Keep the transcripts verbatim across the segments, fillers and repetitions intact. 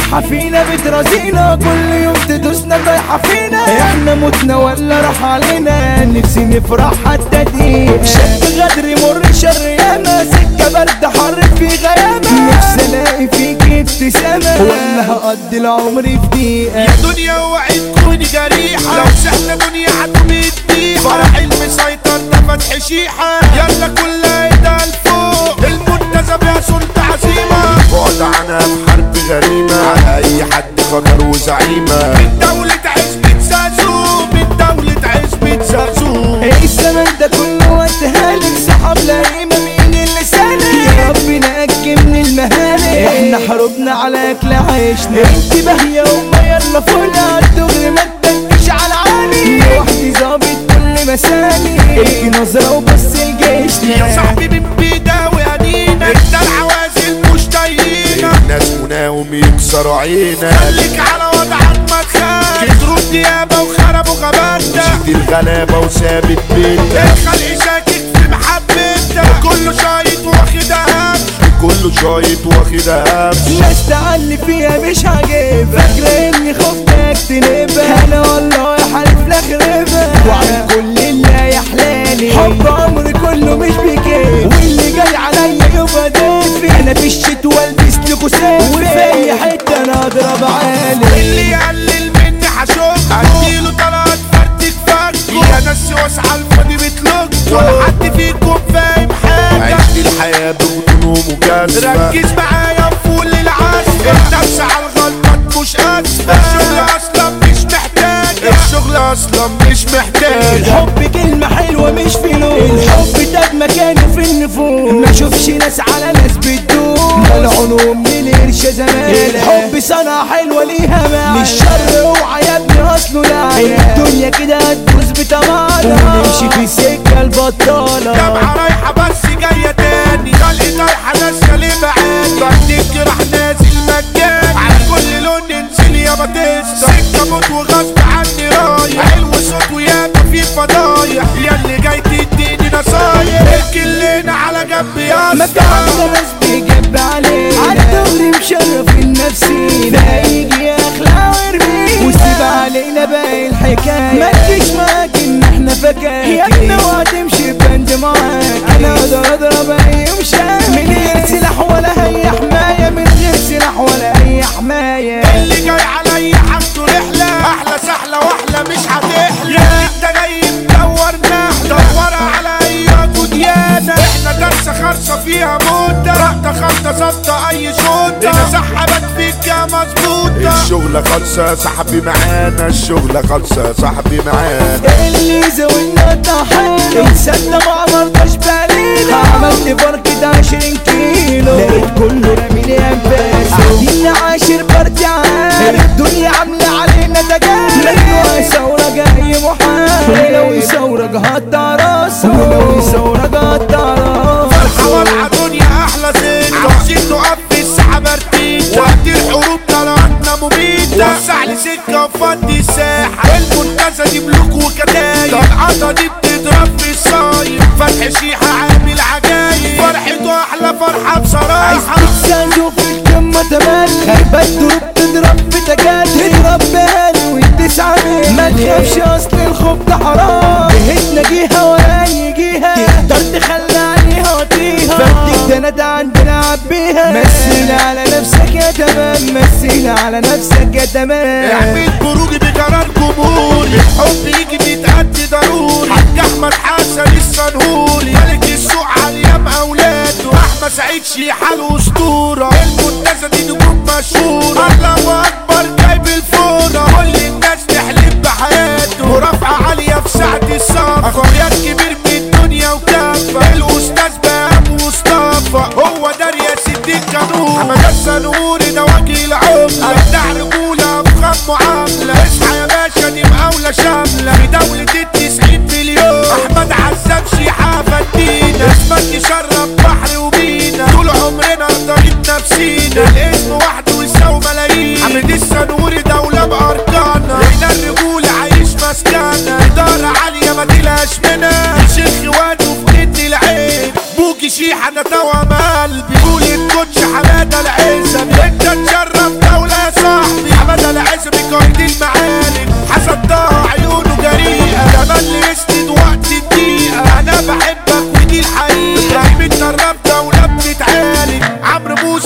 الشيحة فينا بترازينا، كل يوم تدوسنا طايحة فينا. احنا متنا ولا راح علينا، نفسي نفرح حتى دقيقة. شد غدر مر شر ياما، سكة برد حر في غيامة. نفسي الاقي فيك ابتسامة، ولا هقضي العمر في دقيقة. يا دنيا اوعي تكوني جريحة، لو سهلة دنيا هتبقي تبيحة. فرح المسيطر ده فتح شيحة، يلا كل ايدها لفوق. المنتزه بيها سلطة عزيمة، بعد عنها في حرب غريمة. على اي حد خطر وزعيمة، من دولة عزبة زازو، من دولة عزبة زازو. ايه الزمن ده كله وانتهالك، صحاب لئيمة مين اللي سالك؟ يا رب نأجي من المهالك، احنا حروبنا على اكل عيشنا. انتباه يا امه يلا فولا، الدغري ما تدكش على عالي. لوحدي ظابط كل مساني، القي نظرة وبص لجيشنا. يا صاحبي من بيداوي انينا، انت العوازل مش طايقينا. الناس مناهم يكسروا عينا، خليك على وضعك ما تخاف. كتروا الديابة وخربوا غاباتنا، شد الغلابة وثابت بيتنا. الخلق شاكك في محبتنا، وكله شايط واخدها همس، وكله شايط واخدها همس. ناس تعلي فيها مش عاجبها، فاكرة اني خفتك تنبها. انا والله حالف لاخربها، وعلى كل اللي يحلالي. حب عمري كله مش بكيف، واللي جاي عليا يبقى دافي. انا في الشتوى البس لكو سافي، وفي اي حتة انا اضرب عالي. اللي يقلل مني هشوف، اديله طلعت فردك فردكو. يا ناس واسعة الفاضي بتلوك، ولا حد فيكم فاهم حاجة. عيش الحياة بغنون ومجازفة، ركز معايا فول العزفة. النفس على الغلطات مش اسفة، الشغل اصلا مش محتاج، الشغل اصلا مش محتاج. الحب كلمة حلوة مش فلوس، الحب تاج مكانه في النفوس. ما اشوفش ناس على ناس بتدوس، ملعونهم من القرش زمان. الحب صنعة حلوة ليها معنى، للشر اوعى يا ابني اصله لعنة. الدنيا كده هتدوس بتمارة، ونمشي في السكة البطالة. جامعة رايحة بس جاية تاني، خلقي طايحة ناس ليه بعاني. بردك راح نازل مجاني، على كل لون ننزل يا باتيستا. سكة موت وغصب عني رايح، حلو صوت وياما في فضايح. يا اللي جاي تديني نصايح، الكلنا على جنب يا ما اسطى. بعد ناس بيجب علينا، عالدغري مشرف النفسي. ده يجي اخلع ويرمينا، وسيب علينا باقي الحكاية. ما تجيش معاك ان احنا فكاك، يا ابني وهتمشي بند معاك. انا اقدر اضرب اي مشاك، من غير سلاح ولا اي حماية، من غير سلاح ولا اي حماية. اللي جاي عليا حاجته رحلة، احلى سحلة واحلى مش هتحلى. انت جاي مدور نحلة، دورها على اي ديانة. احنا درسة خرصة فيها موتة، رقطة خبطة ظبطة اي شوطة. انا سحبت فيك يا مظبوطة. الشغلة خلصة صاحبي معانا، الشغلة خلصة صاحبي معانا. اللي زودنا طحينا، انسان ما مرضاش بالينا. عملت فرق عشرين كيلو، لقيت كله راميلي انفاس. قاعدين عاشر بارتي عارف، الدنيا عاملة علينا تجارب. لو ثورة جاي محارب، لو ثورة قطع راسه، لو ثورة قطع راسه. فرحة والعة دنيا احلى زيت، عاوزين نقف في الساحة برتين. وقت الحروب طلعتنا مميتة، وسع لي سكة وفضي الساحة. المنتزه دي ملوك وكتايب، طلعتها دي بتضرب في الصايب. فتح شيحة عامل عجايب، فرحته احلى فرحة بصراحة. تسانجو في القمة تملي، خربت دروب تضرب في تجلي. تضرب بهالي وتسعى بيه، ما تخافش اصل الخوف ده حرام. جهتنا جيها ولا يجيها، تقدر تخلى عليها وطيها. فردك ده ندى عندنا عبيها. مثل على نفسك يا تمام، مثل على نفسك يا تمام. اعمل بروج بقرار جمهوري، الحب يجي بيتأدي ضروري. حاج احمد حسن الصنهوري، ملك السوق عليام اولاده. احمد سعيد شيحة الاسطورة، المنتزه دي نجوم مشهورة. الله اكبر جايب الفورة، كل الناس تحلم بحياته. ورفعة عالية في ساعة الصف، اخويا كبير من الدنيا وكافة. الاستاذ بهام مصطفى، هو داريا ست القانون. احمد الصنهوري ده وجه العملة، ابدع رجولة افخم معاملة. اصحى يا باشا دي مقاولة شاملة، في دولة التسعين مليون. احمد عزام شيحة فدينا، اسمك يشرف بحر وبينا. طول عمرنا ضريب نفسينا، الاسم وحده يساوي ملايين. حمد الصنهوري دولة بأركانها، هنا الرجولة عايش مسكانة. إدارة عالية ما تلاش منها، الشيخ واد وفي ند العين. بوكي شيحة انا توام قلبي، قول الكوتش حمادة العزب. انت تشرف دولة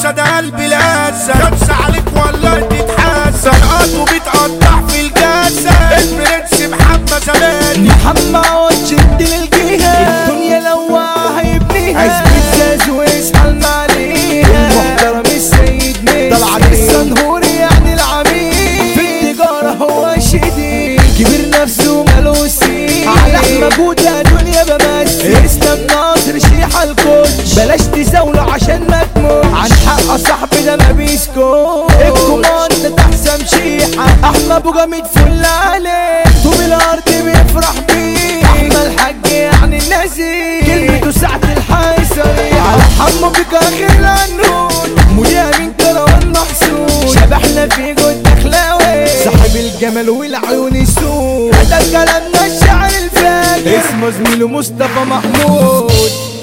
حماسة ده قلبي لاسة كبسة عليك والله تتحاسة رقاته بيتقطع في الجاسة البرنس محمد زمان محمد وتشد للجهة الدنيا لو هيبنيها عزبة زاز ويصحى المعليها المحترم السيد ميسي طلعت الصنهور يعني العميد في التجارة هو شديد كبير نفسه ماله سين على مجهود يا دنيا بمثل اسلام ناصر شيحة الكوتش بلاش تزاوله عشان ما تموتش عن حق صاحبي ده ما بيسكوت الكوماند تحسن شيحة احمد ابو جامد فل عليه طوب الارض بيفرح بيه احمد الحاج يعني النزيل كلمته ساعة الحي صريحة على حمو بك اخر العنود مذيع من كروان محسود شبحنا في جود دخلاوي صاحب الجمال والعيون السود هذا كلامنا الشعر الفاجر اسمه زميله مصطفى محمود.